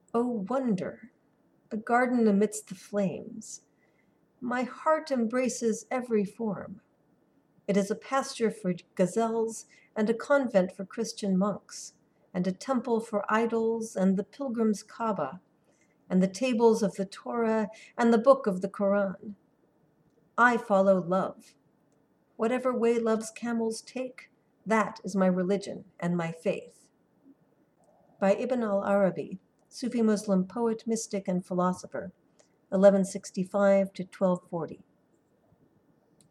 Oh, wonder, a garden amidst the flames. My heart embraces every form. It is a pasture for gazelles, and a convent for Christian monks, and a temple for idols, and the pilgrim's Kaaba, and the tables of the Torah, and the book of the Koran. I follow love. Whatever way love's camels take, that is my religion and my faith. By Ibn al-Arabi, Sufi Muslim poet, mystic, and philosopher, 1165 to 1240.